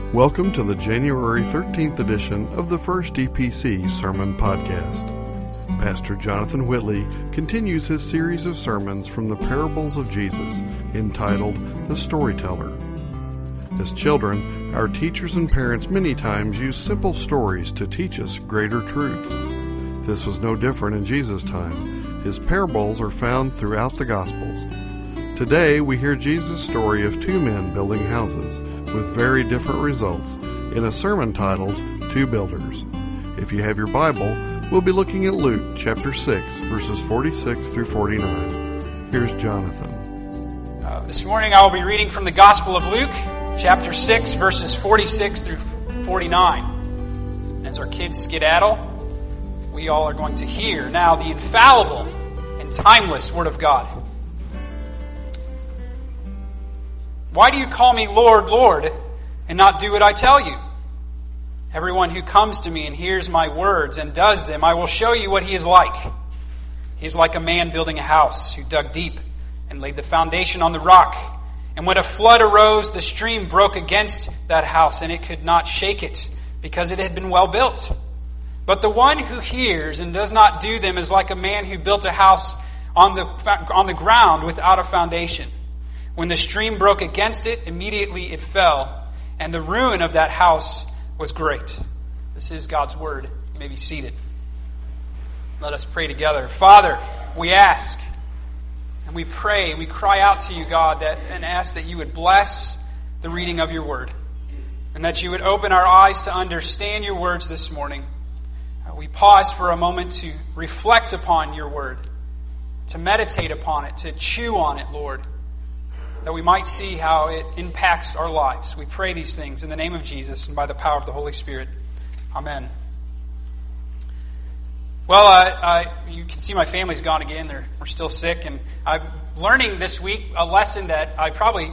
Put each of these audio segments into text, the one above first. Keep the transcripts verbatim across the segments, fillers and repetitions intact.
Welcome to the January thirteenth edition of the First E P C Sermon Podcast. Pastor Jonathan Whitley continues his series of sermons from the parables of Jesus, entitled The Storyteller. As children, our teachers and parents many times use simple stories to teach us greater truths. This was no different in Jesus' time. His parables are found throughout the Gospels. Today, we hear Jesus' story of two men building houses, with very different results, in a sermon titled, Two Builders. If you have your Bible, we'll be looking at Luke chapter six, verses forty-six through forty-nine. Here's Jonathan. Uh, this morning I will be reading from the Gospel of Luke, chapter six, verses forty-six through forty-nine. As our kids skedaddle, we all are going to hear now the infallible and timeless Word of God. Why do you call me Lord, Lord, and not do what I tell you? Everyone who comes to me and hears my words and does them, I will show you what he is like. He is like a man building a house who dug deep and laid the foundation on the rock. And when a flood arose, the stream broke against that house, and it could not shake it, because it had been well built. But the one who hears and does not do them is like a man who built a house on the on the ground without a foundation. When the stream broke against it, immediately it fell, and the ruin of that house was great. This is God's word. You may be seated. Let us pray together. Father, we ask and we pray, we cry out to you, God, that and ask that you would bless the reading of your word, and that you would open our eyes to understand your words this morning. Uh, we pause for a moment to reflect upon your word, to meditate upon it, to chew on it, Lord, that we might see how it impacts our lives. We pray these things in the name of Jesus and by the power of the Holy Spirit. Amen. Well, uh, uh, you can see my family's gone again. They're, we're still sick. And I'm learning this week a lesson that I probably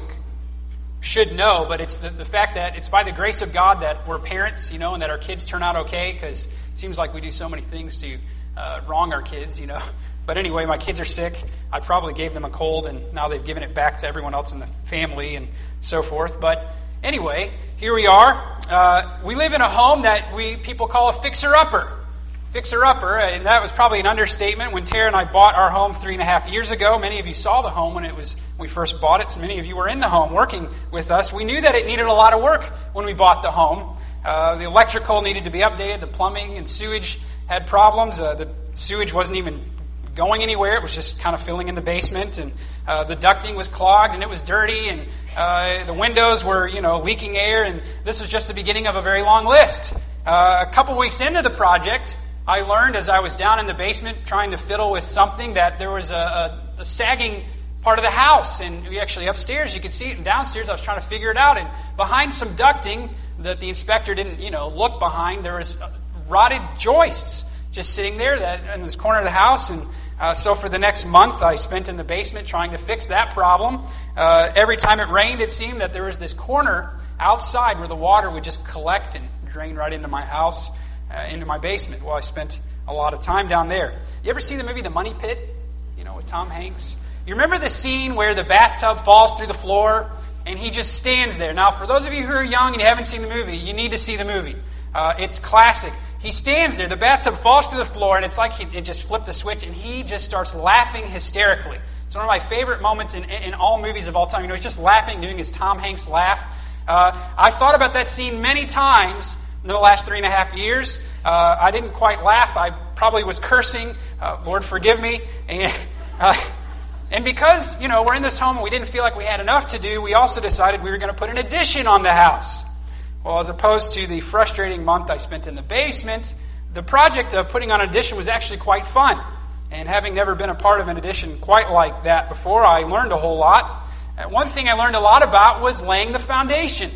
should know, but it's the, the fact that it's by the grace of God that we're parents, you know, and that our kids turn out okay, because it seems like we do so many things to uh, wrong our kids, you know. But anyway, my kids are sick. I probably gave them a cold, and now they've given it back to everyone else in the family and so forth. But anyway, here we are. Uh, we live in a home that we people call a fixer-upper. Fixer-upper, and that was probably an understatement. When Tara and I bought our home three and a half years ago, many of you saw the home when it was we first bought it. So many of you were in the home working with us. We knew that it needed a lot of work when we bought the home. Uh, the electrical needed to be updated. The plumbing and sewage had problems. Uh, the sewage wasn't even going anywhere. It was just kind of filling in the basement, and uh, the ducting was clogged, and it was dirty, and uh, the windows were, you know, leaking air, and this was just the beginning of a very long list. Uh, a couple weeks into the project, I learned as I was down in the basement trying to fiddle with something that there was a, a, a sagging part of the house, and we actually upstairs you could see it, and downstairs I was trying to figure it out, and behind some ducting that the inspector didn't, you know, look behind, there was rotted joists just sitting there that in this corner of the house, and Uh, so for the next month, I spent in the basement trying to fix that problem. Uh, every time it rained, it seemed that there was this corner outside where the water would just collect and drain right into my house, uh, into my basement. Well, I spent a lot of time down there. You ever see the movie The Money Pit? You know, with Tom Hanks? You remember the scene where the bathtub falls through the floor and he just stands there? Now, for those of you who are young and you haven't seen the movie, you need to see the movie. Uh, it's classic. He stands there, the bathtub falls to the floor, and it's like he it just flipped a switch, and he just starts laughing hysterically. It's one of my favorite moments in, in all movies of all time. You know, he's just laughing, doing his Tom Hanks laugh. Uh, I've thought about that scene many times in the last three and a half years. Uh, I didn't quite laugh. I probably was cursing. Uh, Lord, forgive me. And, uh, and because, you know, we're in this home and we didn't feel like we had enough to do, we also decided we were going to put an addition on the house. Well, as opposed to the frustrating month I spent in the basement, the project of putting on an addition was actually quite fun. And having never been a part of an addition quite like that before, I learned a whole lot. And one thing I learned a lot about was laying the foundation.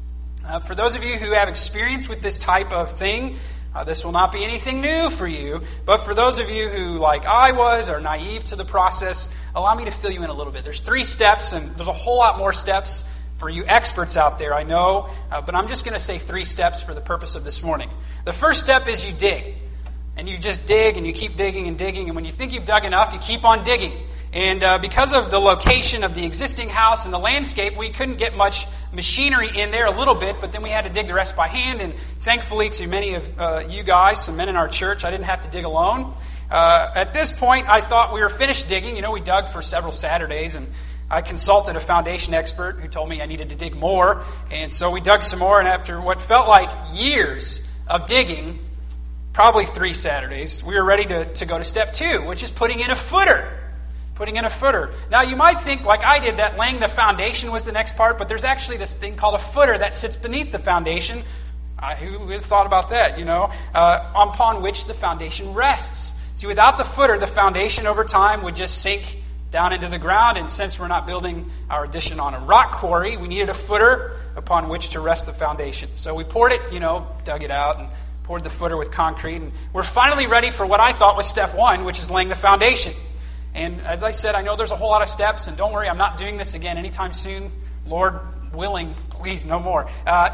Uh, for those of you who have experience with this type of thing, uh, this will not be anything new for you. But for those of you who, like I was, are naive to the process, allow me to fill you in a little bit. There's three steps, and there's a whole lot more steps for you experts out there, I know, uh, but I'm just going to say three steps for the purpose of this morning. The first step is you dig. And you just dig, and you keep digging and digging, and when you think you've dug enough, you keep on digging. And uh, because of the location of the existing house and the landscape, we couldn't get much machinery in there a little bit, but then we had to dig the rest by hand. And thankfully, to many of uh, you guys, some men in our church, I didn't have to dig alone. Uh, at this point, I thought we were finished digging. You know, we dug for several Saturdays, and I consulted a foundation expert who told me I needed to dig more. And so we dug some more, and after what felt like years of digging, probably three Saturdays, we were ready to, to go to step two, which is putting in a footer. Putting in a footer. Now, you might think, like I did, that laying the foundation was the next part, but there's actually this thing called a footer that sits beneath the foundation. Uh, who would have thought about that, you know? Uh, upon which the foundation rests. See, without the footer, the foundation over time would just sink down into the ground, and since we're not building our addition on a rock quarry, we needed a footer upon which to rest the foundation. So we poured it, you know, dug it out, and poured the footer with concrete, and we're finally ready for what I thought was step one, which is laying the foundation. And as I said, I know there's a whole lot of steps, and don't worry, I'm not doing this again anytime soon. Lord willing, please, no more. Uh,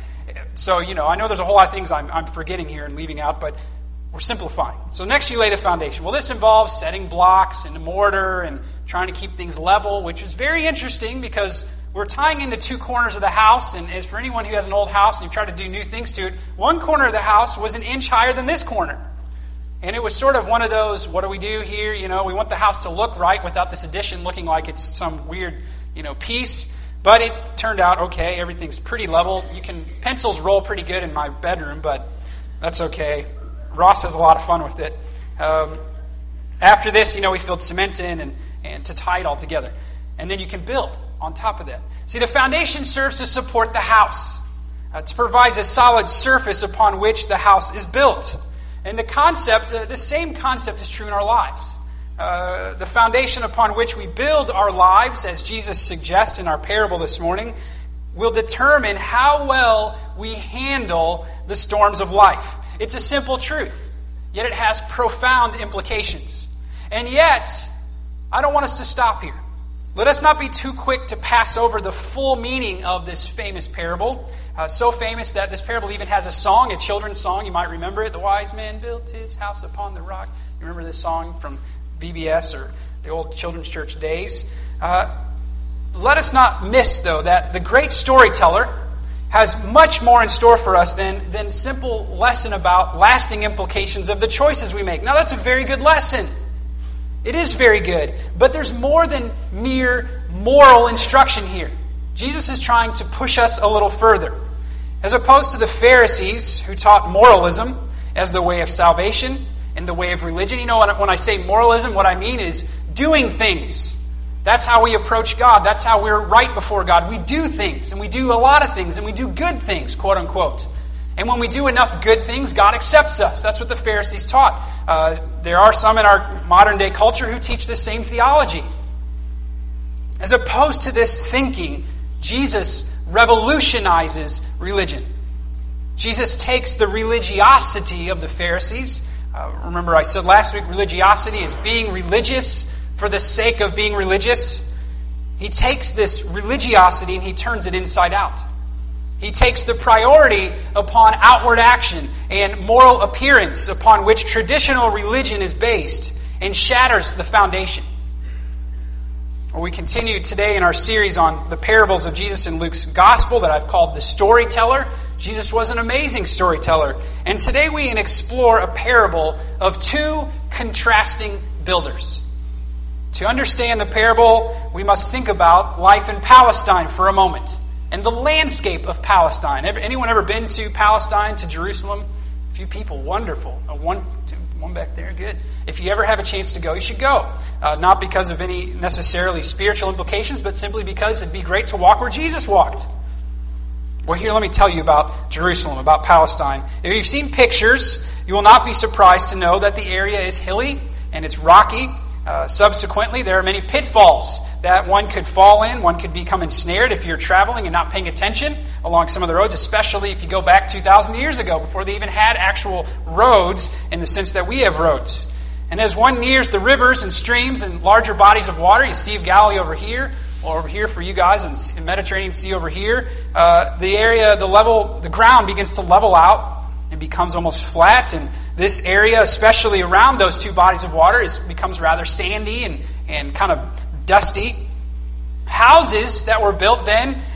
so, you know, I know there's a whole lot of things I'm, I'm forgetting here and leaving out, but we're simplifying. So next you lay the foundation. Well, this involves setting blocks into mortar and trying to keep things level, which is very interesting because we're tying into two corners of the house. And as for anyone who has an old house and you try to do new things to it, one corner of the house was an inch higher than this corner. And it was sort of one of those, what do we do here? You know, we want the house to look right without this addition looking like it's some weird, you know, piece. But it turned out okay. Everything's pretty level. You can, pencils roll pretty good in my bedroom, but that's okay. Ross has a lot of fun with it. Um, after this, you know, we filled cement in and, and to tie it all together. And then you can build on top of that. See, the foundation serves to support the house. Uh, it provides a solid surface upon which the house is built. And the concept, uh, the same concept is true in our lives. Uh, the foundation upon which we build our lives, as Jesus suggests in our parable this morning, will determine how well we handle the storms of life. It's a simple truth, yet it has profound implications. And yet, I don't want us to stop here. Let us not be too quick to pass over the full meaning of this famous parable. Uh, so famous that this parable even has a song, a children's song. You might remember it. The wise man built his house upon the rock. You remember this song from V B S or the old children's church days? Uh, let us not miss, though, that the great storyteller has much more in store for us than, than simple lesson about lasting implications of the choices we make. Now, that's a very good lesson. It is very good. But there's more than mere moral instruction here. Jesus is trying to push us a little further. As opposed to the Pharisees who taught moralism as the way of salvation and the way of religion. You know, when I say moralism, what I mean is doing things. That's how we approach God. That's how we're right before God. We do things, and we do a lot of things, and we do good things, quote unquote. And when we do enough good things, God accepts us. That's what the Pharisees taught. Uh, there are some in our modern day culture who teach the same theology. As opposed to this thinking, Jesus revolutionizes religion. Jesus takes the religiosity of the Pharisees. Uh, remember I said last week, religiosity is being religious for the sake of being religious. He takes this religiosity and he turns it inside out. He takes the priority upon outward action and moral appearance upon which traditional religion is based and shatters the foundation. Well, we continue today in our series on the parables of Jesus in Luke's Gospel that I've called The Storyteller. Jesus was an amazing storyteller. And today we can explore a parable of two contrasting builders. To understand the parable, we must think about life in Palestine for a moment and the landscape of Palestine. Anyone ever been to Palestine, to Jerusalem? A few people, wonderful. Uh, one, two, one back there, good. If you ever have a chance to go, you should go. Uh, not because of any necessarily spiritual implications, but simply because it'd be great to walk where Jesus walked. Well, here, let me tell you about Jerusalem, about Palestine. If you've seen pictures, you will not be surprised to know that the area is hilly and it's rocky. Uh, subsequently, there are many pitfalls that one could fall in. One could become ensnared if you're traveling and not paying attention along some of the roads, especially if you go back two thousand years ago, before they even had actual roads in the sense that we have roads. And as one nears the rivers and streams and larger bodies of water, you Sea of Galilee over here, or over here for you guys, and the Mediterranean Sea over here, uh, the area, the level, the ground begins to level out and becomes almost flat. And this area, especially around those two bodies of water, is becomes rather sandy and, and kind of dusty. Houses that were built then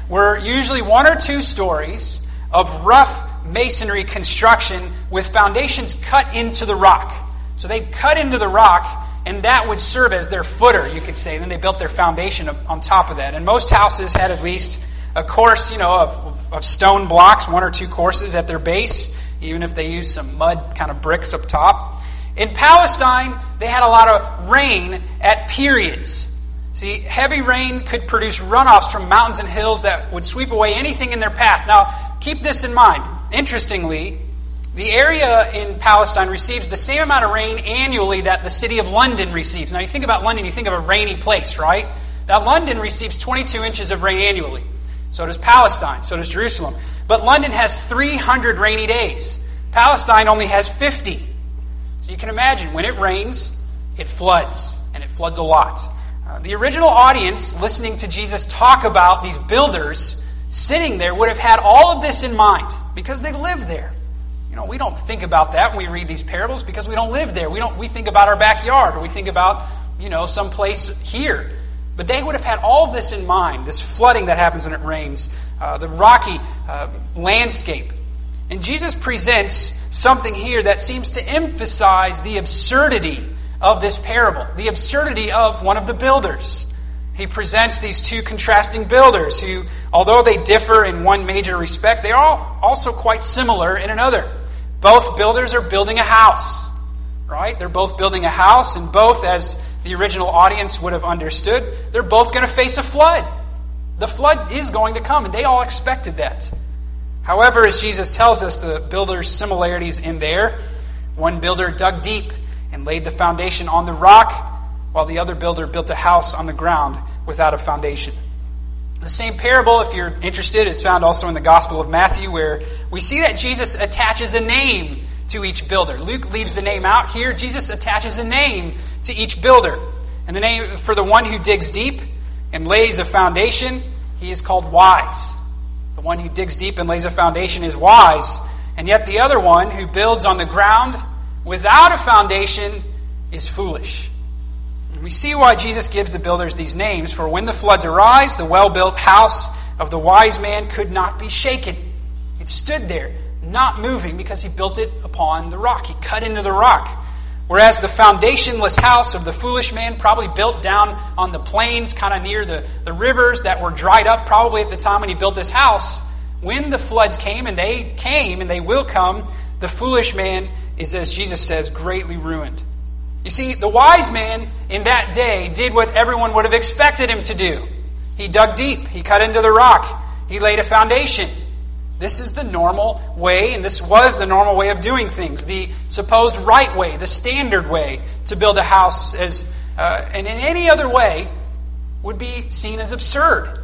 were usually one or two stories of rough masonry construction with foundations cut into the rock. So they'd cut into the rock, and that would serve as their footer, you could say. Then they built their foundation on top of that. And most houses had at least a course, you know, of, of stone blocks, one or two courses at their base, even if they used some mud kind of bricks up top. In Palestine, they had a lot of rain at periods. See, heavy rain could produce runoffs from mountains and hills that would sweep away anything in their path. Now, keep this in mind. Interestingly, the area in Palestine receives the same amount of rain annually that the city of London receives. Now, you think about London, you think of a rainy place, right? Now, London receives twenty-two inches of rain annually. So does Palestine. So does Jerusalem. But London has three hundred rainy days. Palestine only has fifty. So you can imagine, when it rains, it floods. And it floods a lot. Uh, the original audience listening to Jesus talk about these builders sitting there would have had all of this in mind because they live there. You know, we don't think about that when we read these parables because we don't live there. We don't. We think about our backyard, or we think about, you know, some place here. But they would have had all of this in mind, this flooding that happens when it rains, uh, the rocky uh, landscape. And Jesus presents something here that seems to emphasize the absurdity of this parable, the absurdity of one of the builders. He presents these two contrasting builders who, although they differ in one major respect, they are also quite similar in another. Both builders are building a house, right? They're both building a house, and both, as the original audience would have understood, they're both going to face a flood. The flood is going to come, and they all expected that. However, as Jesus tells us, the builders' similarities in there, one builder dug deep and laid the foundation on the rock, while the other builder built a house on the ground without a foundation. The same parable, if you're interested, is found also in the Gospel of Matthew, where we see that Jesus attaches a name to each builder. Luke leaves the name out. Here, Jesus attaches a name to each builder. And the name for the one who digs deep and lays a foundation, he is called wise. The one who digs deep and lays a foundation is wise. And yet the other one, who builds on the ground without a foundation, is foolish. And we see why Jesus gives the builders these names. For when the floods arise, the well-built house of the wise man could not be shaken. It stood there, not moving, because he built it upon the rock. He cut into the rock. Whereas the foundationless house of the foolish man, probably built down on the plains, kind of near the, the rivers that were dried up probably at the time when he built his house, when the floods came, and they came, and they will come, the foolish man is, as Jesus says, greatly ruined. You see, the wise man in that day did what everyone would have expected him to do. He dug deep. He cut into the rock. He laid a foundation. This is the normal way, and this was the normal way of doing things, the supposed right way, the standard way to build a house, as uh, and in any other way would be seen as absurd.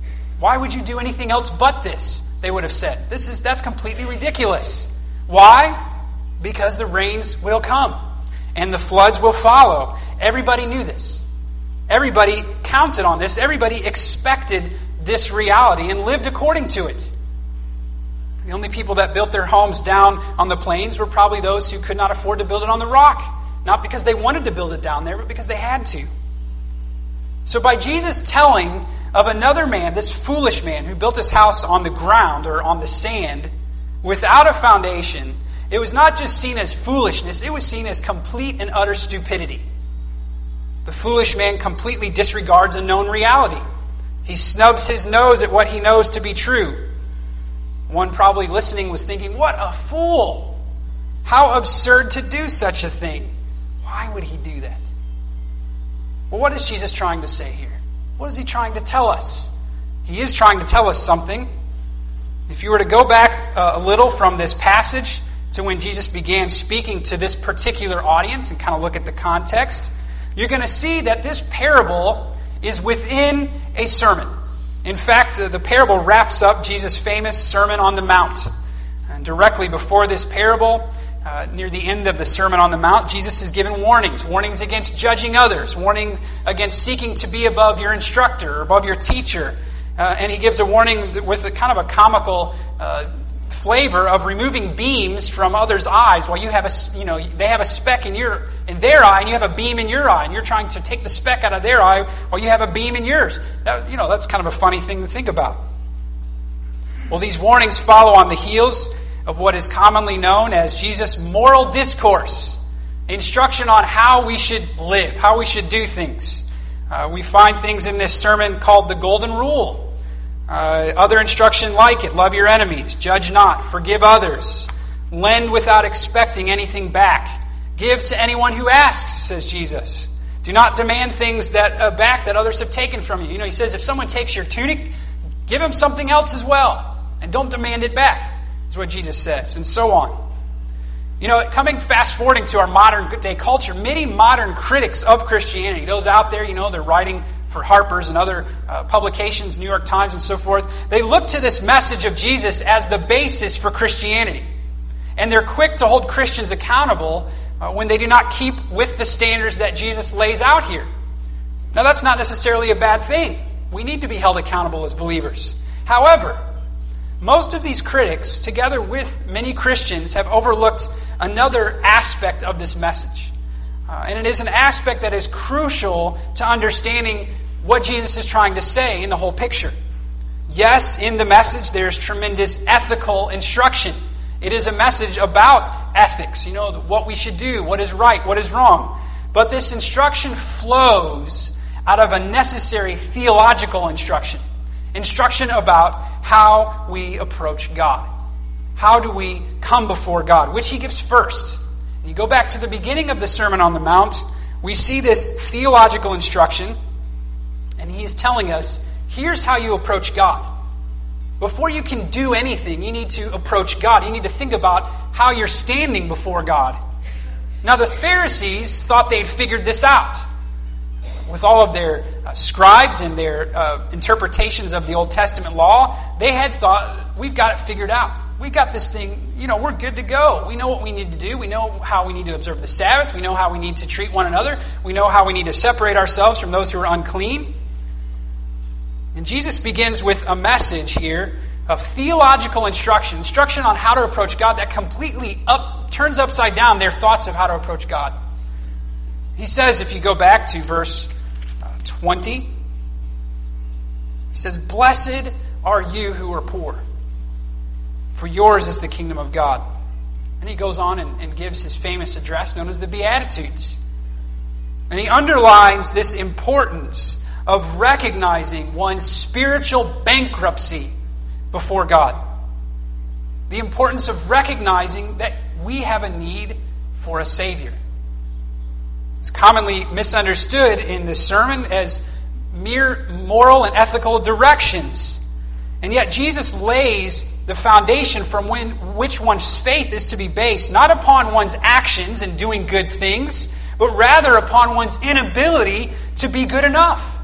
Why would you do anything else but this? They would have said. This is that's completely ridiculous. Why? Because the rains will come and the floods will follow. Everybody knew this. Everybody counted on this. Everybody expected this reality and lived according to it. The only people that built their homes down on the plains were probably those who could not afford to build it on the rock. Not because they wanted to build it down there, but because they had to. So by Jesus telling of another man, this foolish man who built his house on the ground or on the sand without a foundation, it was not just seen as foolishness, it was seen as complete and utter stupidity. The foolish man completely disregards a known reality. He snubs his nose at what he knows to be true. One probably listening was thinking, what a fool! How absurd to do such a thing. Why would he do that? Well, what is Jesus trying to say here? What is he trying to tell us? He is trying to tell us something. If you were to go back uh, a little from this passage to when Jesus began speaking to this particular audience and kind of look at the context, you're going to see that this parable is within a sermon. In fact, uh, the parable wraps up Jesus' famous Sermon on the Mount. And directly before this parable, uh, near the end of the Sermon on the Mount, Jesus has given warnings. Warnings against judging others. Warning against seeking to be above your instructor or above your teacher. Uh, and he gives a warning with a kind of a comical uh, flavor of removing beams from others' eyes while you have a, you know, they have a speck in your in their eye and you have a beam in your eye, and you're trying to take the speck out of their eye while you have a beam in yours. That, you know, that's kind of a funny thing to think about. Well, these warnings follow on the heels of what is commonly known as Jesus' moral discourse, instruction on how we should live, how we should do things. Uh, we find things in this sermon called the Golden Rule. Uh, other instruction like it: love your enemies, judge not, forgive others, lend without expecting anything back, give to anyone who asks, says Jesus. Do not demand things that uh, back that others have taken from you. You know, he says if someone takes your tunic, give him something else as well. And don't demand it back, is what Jesus says, and so on. You know, coming fast forwarding to our modern day culture, many modern critics of Christianity, those out there, you know, they're writing for Harper's and other uh, publications, New York Times and so forth, they look to this message of Jesus as the basis for Christianity. And they're quick to hold Christians accountable uh, when they do not keep with the standards that Jesus lays out here. Now, that's not necessarily a bad thing. We need to be held accountable as believers. However, most of these critics, together with many Christians, have overlooked another aspect of this message. Uh, and it is an aspect that is crucial to understanding what Jesus is trying to say in the whole picture. Yes, in the message there's tremendous ethical instruction. It is a message about ethics, you know, what we should do, what is right, what is wrong. But this instruction flows out of a necessary theological instruction. Instruction about how we approach God. How do we come before God, which he gives first. And you go back to the beginning of the Sermon on the Mount, we see this theological instruction, and he is telling us, here's how you approach God. Before you can do anything, you need to approach God. You need to think about how you're standing before God. Now, the Pharisees thought they'd figured this out. With all of their uh, scribes and their uh, interpretations of the Old Testament law, they had thought, we've got it figured out. We've got this thing, you know, we're good to go. We know what we need to do. We know how we need to observe the Sabbath. We know how we need to treat one another. We know how we need to separate ourselves from those who are unclean. And Jesus begins with a message here of theological instruction, instruction on how to approach God that completely up, turns upside down their thoughts of how to approach God. He says, if you go back to verse twenty, he says, "Blessed are you who are poor, for yours is the kingdom of God." And he goes on and, and gives his famous address known as the Beatitudes. And he underlines this importance of recognizing one's spiritual bankruptcy before God. The importance of recognizing that we have a need for a Savior. It's commonly misunderstood in this sermon as mere moral and ethical directions. And yet Jesus lays the foundation from when, which one's faith is to be based, not upon one's actions and doing good things, but rather upon one's inability to be good enough.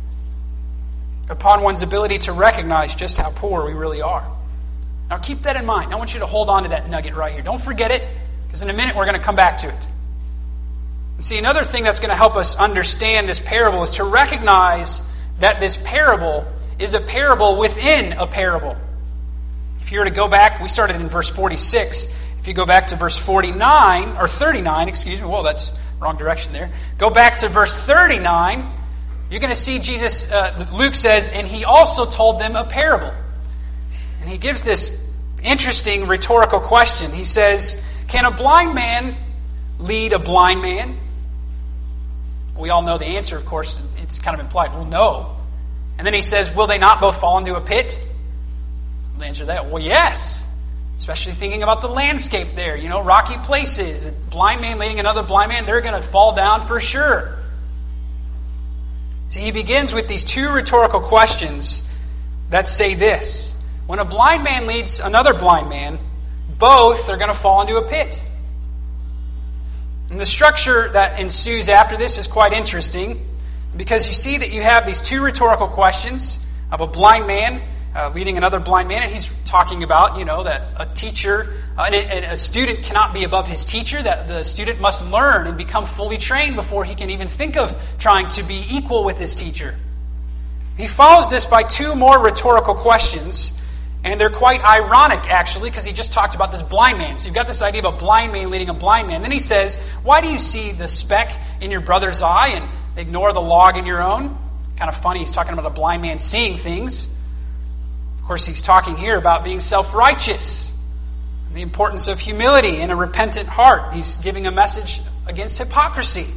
Upon one's ability to recognize just how poor we really are. Now keep that in mind. I want you to hold on to that nugget right here. Don't forget it, because in a minute we're going to come back to it. And see, another thing that's going to help us understand this parable is to recognize that this parable is a parable within a parable. If you were to go back, we started in verse forty-six. If you go back to verse forty-nine, or thirty-nine, excuse me, whoa, that's wrong direction there. Go back to verse thirty-nine, you're going to see Jesus, uh, Luke says, and he also told them a parable. And he gives this interesting rhetorical question. He says, can a blind man lead a blind man? We all know the answer, of course. It's kind of implied. Well, no. And then he says, will they not both fall into a pit? The answer to that, well, yes. Especially thinking about the landscape there. You know, rocky places. A blind man leading another blind man, they're going to fall down for sure. See, he begins with these two rhetorical questions that say this. When a blind man leads another blind man, both are going to fall into a pit. And the structure that ensues after this is quite interesting, because you see that you have these two rhetorical questions of a blind man uh, leading another blind man, and he's talking about, you know, that a teacher, uh, and, a, and a student cannot be above his teacher, that the student must learn and become fully trained before he can even think of trying to be equal with his teacher. He follows this by two more rhetorical questions. And they're quite ironic, actually, because he just talked about this blind man. So you've got this idea of a blind man leading a blind man. Then he says, why do you see the speck in your brother's eye and ignore the log in your own? Kind of funny, he's talking about a blind man seeing things. course, he's talking here about being self-righteous, the importance of humility and a repentant heart. He's giving a message against hypocrisy.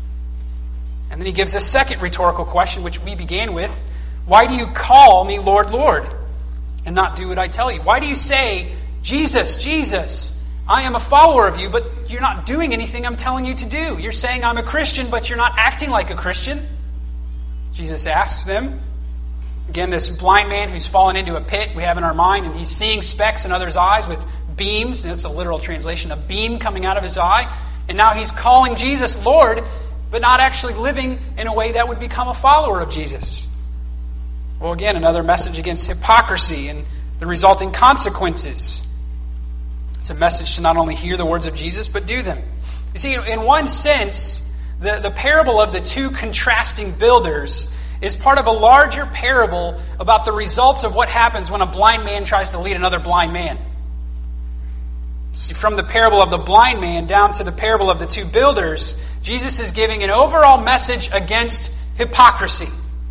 And then he gives a second rhetorical question, which we began with. Why do you call me Lord, Lord, and not do what I tell you? Why do you say, Jesus, Jesus, I am a follower of you, but you're not doing anything I'm telling you to do? You're saying I'm a Christian, but you're not acting like a Christian. Jesus asks them. Again, this blind man who's fallen into a pit we have in our mind, and he's seeing specks in others' eyes with beams. That's a literal translation, a beam coming out of his eye. And now he's calling Jesus Lord, but not actually living in a way that would become a follower of Jesus. Well, again, another message against hypocrisy and the resulting consequences. It's a message to not only hear the words of Jesus, but do them. You see, in one sense, the, the parable of the two contrasting builders is part of a larger parable about the results of what happens when a blind man tries to lead another blind man. See, from the parable of the blind man down to the parable of the two builders, Jesus is giving an overall message against hypocrisy.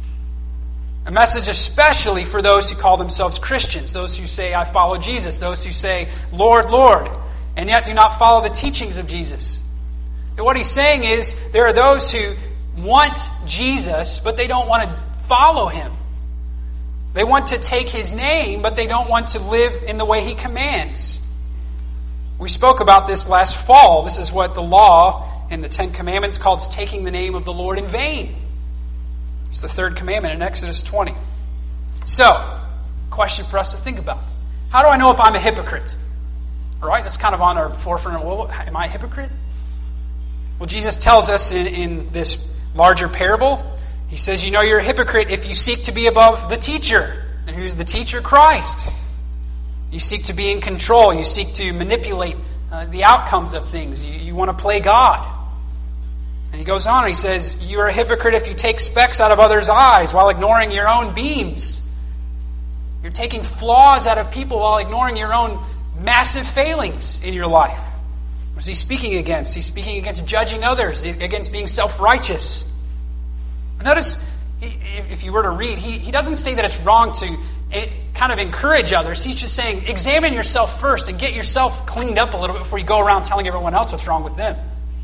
A message especially for those who call themselves Christians, those who say, I follow Jesus, those who say, Lord, Lord, and yet do not follow the teachings of Jesus. And what he's saying is, there are those who want Jesus, but they don't want to follow him. They want to take his name, but they don't want to live in the way he commands. We spoke about this last fall. This is what the law and the Ten Commandments called taking the name of the Lord in vain. It's the third commandment in Exodus twenty. So, question for us to think about. How do I know if I'm a hypocrite? All right, that's kind of on our forefront. Well, am I a hypocrite? Well, Jesus tells us in, in this larger parable, he says, you know you're a hypocrite if you seek to be above the teacher. And who's the teacher? Christ. You seek to be in control. You seek to manipulate uh, the outcomes of things. You, you want to play God. And he goes on and he says, you're a hypocrite if you take specks out of others' eyes while ignoring your own beams. You're taking flaws out of people while ignoring your own massive failings in your life. What is he speaking against? He's speaking against judging others, against being self-righteous. Notice, if you were to read, he, he doesn't say that it's wrong to kind of encourage others. He's just saying, examine yourself first and get yourself cleaned up a little bit before you go around telling everyone else what's wrong with them.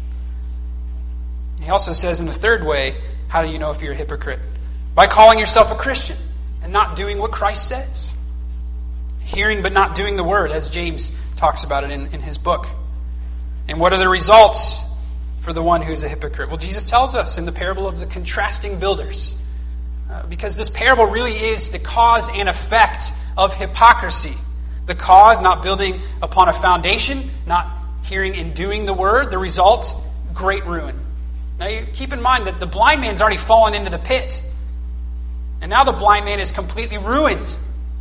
He also says in the third way, how do you know if you're a hypocrite? By calling yourself a Christian and not doing what Christ says. Hearing but not doing the word, as James talks about it in, in his book. And what are the results for the one who's a hypocrite? Well, Jesus tells us in the parable of the contrasting builders. Uh, because this parable really is the cause and effect of hypocrisy. The cause, not building upon a foundation, not hearing and doing the word. The result, great ruin. Now, you keep in mind that the blind man's already fallen into the pit. And now the blind man is completely ruined.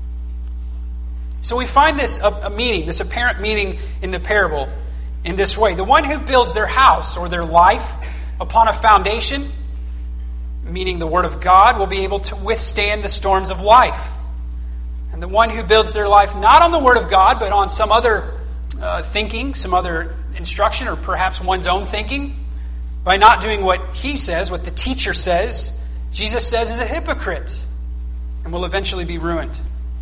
So we find this a, a meaning, this apparent meaning in the parable in this way. The one who builds their house or their life upon a foundation, meaning the Word of God, will be able to withstand the storms of life. And the one who builds their life not on the Word of God, but on some other uh, thinking, some other instruction, or perhaps one's own thinking, by not doing what he says, what the teacher says, Jesus says is a hypocrite and will eventually be ruined.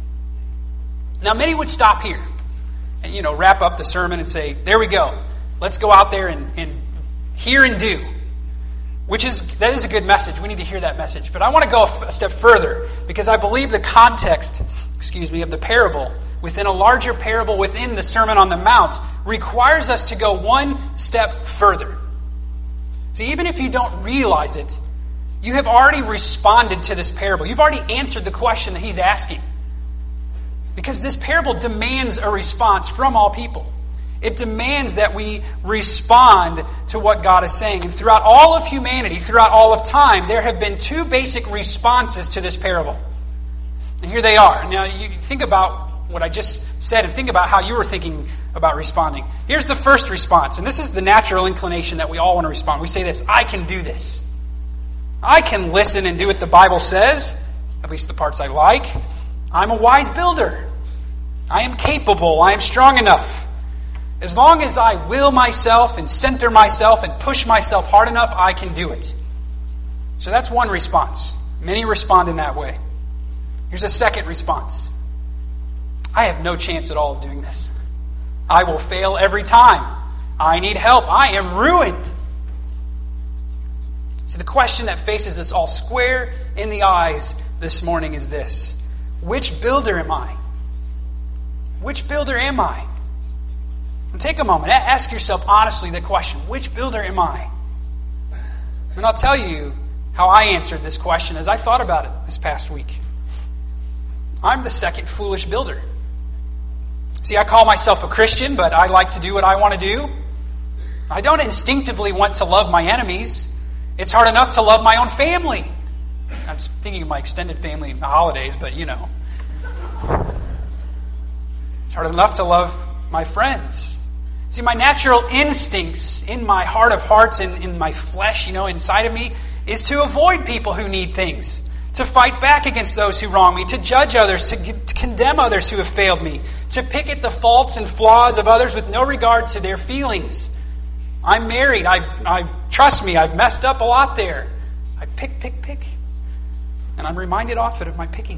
Now, many would stop here and, you know, wrap up the sermon and say, there we go. Let's go out there and, and hear and do. Which is, that is a good message. We need to hear that message. But I want to go a step further because I believe the context, excuse me, of the parable within a larger parable within the Sermon on the Mount requires us to go one step further. See, even if you don't realize it, you have already responded to this parable. You've already answered the question that he's asking. Because this parable demands a response from all people. It demands that we respond to what God is saying. And throughout all of humanity, throughout all of time, there have been two basic responses to this parable. And here they are. Now, you think about what I just said and think about how you were thinking about responding. Here's the first response, and this is the natural inclination that we all want to respond. We say this, I can do this. I can listen and do what the Bible says, at least the parts I like. I'm a wise builder. I am capable. I am strong enough. As long as I will myself and center myself and push myself hard enough, I can do it. So that's one response. Many respond in that way. Here's a second response. I have no chance at all of doing this. I will fail every time. I need help. I am ruined. See, the question that faces us all square in the eyes this morning is this: which builder am I? Which builder am I? And take a moment, ask yourself honestly the question: which builder am I? And I'll tell you how I answered this question as I thought about it this past week. I'm the second foolish builder. See, I call myself a Christian, but I like to do what I want to do. I don't instinctively want to love my enemies. It's hard enough to love my own family. I'm thinking of my extended family in the holidays, but you know. It's hard enough to love my friends. See, my natural instincts in my heart of hearts and in my flesh, you know, inside of me, is to avoid people who need things, to fight back against those who wrong me, to judge others, to, to condemn others who have failed me, to pick at the faults and flaws of others with no regard to their feelings. I'm married. I, I trust me, I've messed up a lot there. I pick, pick, pick. And I'm reminded often of my picking.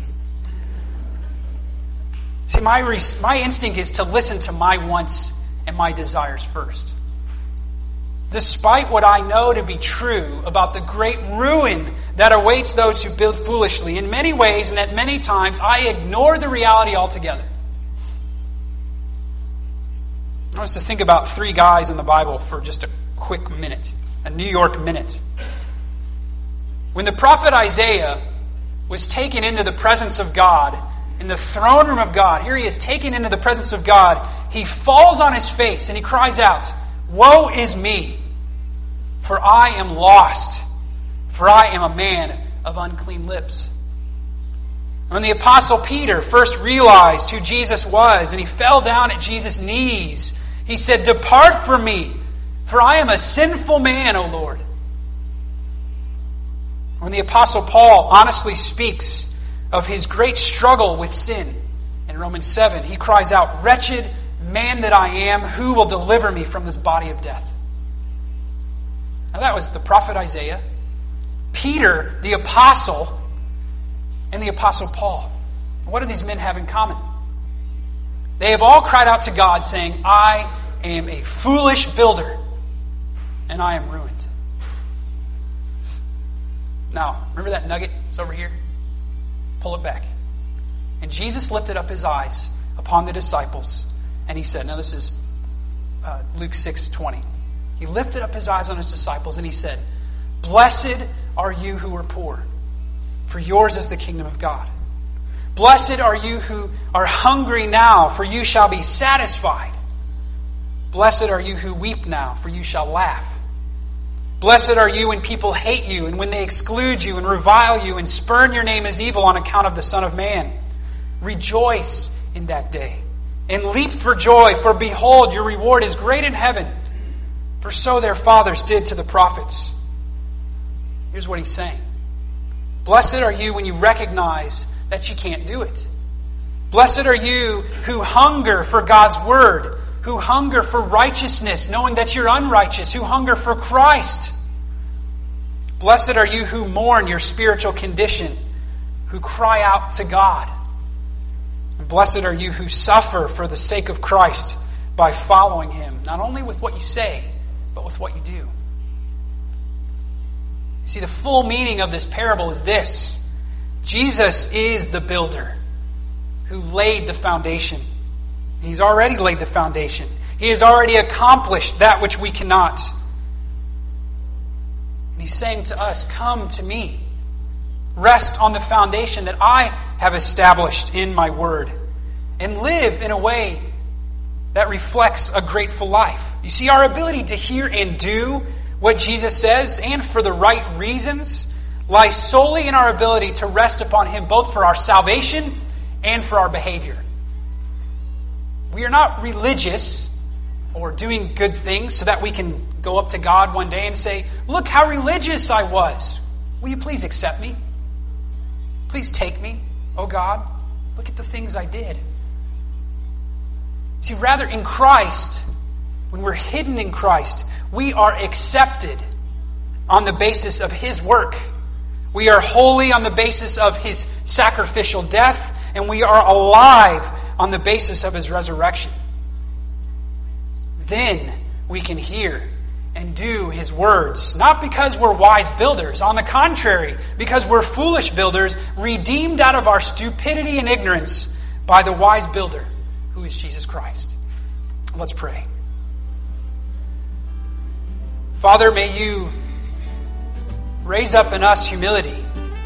See, my, my instinct is to listen to my wants and my desires first. Despite what I know to be true about the great ruin that awaits those who build foolishly, in many ways and at many times, I ignore the reality altogether. I want us to think about three guys in the Bible for just a quick minute, a New York minute. When the prophet Isaiah was taken into the presence of God, in the throne room of God, here he is taken into the presence of God, he falls on his face and he cries out, "Woe is me, for I am lost, for I am a man of unclean lips." When the Apostle Peter first realized who Jesus was and he fell down at Jesus' knees, he said, "Depart from me, for I am a sinful man, O Lord." When the Apostle Paul honestly speaks of his great struggle with sin in Romans seven, he cries out, "Wretched man that I am, who will deliver me from this body of death?" Now that was the prophet Isaiah, Peter, the apostle, and the Apostle Paul. What do these men have in common? They have all cried out to God saying, "I am a foolish builder, and I am ruined." Now, remember that nugget? It's over here. Pull it back. And Jesus lifted up his eyes upon the disciples, and he said, now this is uh, Luke six twenty. He lifted up his eyes on his disciples, and he said, "Blessed are you who are poor, for yours is the kingdom of God. Blessed are you who are hungry now, for you shall be satisfied. Blessed are you who weep now, for you shall laugh. Blessed are you when people hate you, and when they exclude you, and revile you, and spurn your name as evil on account of the Son of Man. Rejoice in that day, and leap for joy, for behold, your reward is great in heaven. For so their fathers did to the prophets." Here's what he's saying. Blessed are you when you recognize that you can't do it. Blessed are you who hunger for God's word, who hunger for righteousness, knowing that you're unrighteous, who hunger for Christ. Blessed are you who mourn your spiritual condition, who cry out to God. And blessed are you who suffer for the sake of Christ by following him, not only with what you say, but with what you do. You see, the full meaning of this parable is this: Jesus is the builder who laid the foundation. He's already laid the foundation. He has already accomplished that which we cannot. And he's saying to us, "Come to me. Rest on the foundation that I have established in my word, and live in a way that reflects a grateful life." You see, our ability to hear and do what Jesus says, and for the right reasons, lies solely in our ability to rest upon him, both for our salvation and for our behavior. We are not religious or doing good things so that we can go up to God one day and say, "Look how religious I was. Will you please accept me? Please take me, oh God. Look at the things I did." See, rather in Christ, when we're hidden in Christ, we are accepted on the basis of his work. We are holy on the basis of his sacrificial death, and we are alive on the basis of his resurrection. Then we can hear and do his words, not because we're wise builders. On the contrary, because we're foolish builders, redeemed out of our stupidity and ignorance by the wise builder, who is Jesus Christ. Let's pray. Father, may you raise up in us humility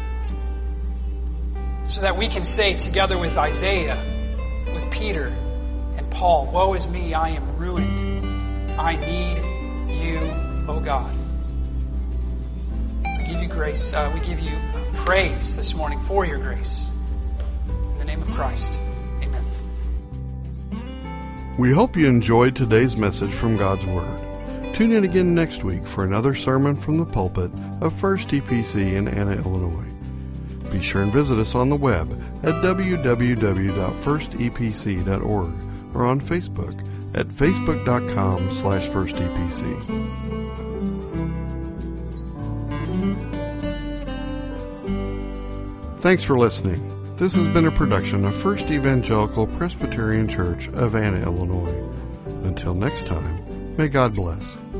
so that we can say together with Isaiah, with Peter and Paul, woe is me, I am ruined. I need you, oh God. We give you grace. Uh, we give you praise this morning for your grace. In the name of Christ, amen. We hope you enjoyed today's message from God's Word. Tune in again next week for another sermon from the pulpit of First E P C in Anna, Illinois. Be sure and visit us on the web at w w w dot first e p c dot org or on Facebook at facebook.com slash first EPC. Thanks for listening. This has been a production of First Evangelical Presbyterian Church of Anna, Illinois. Until next time, may God bless.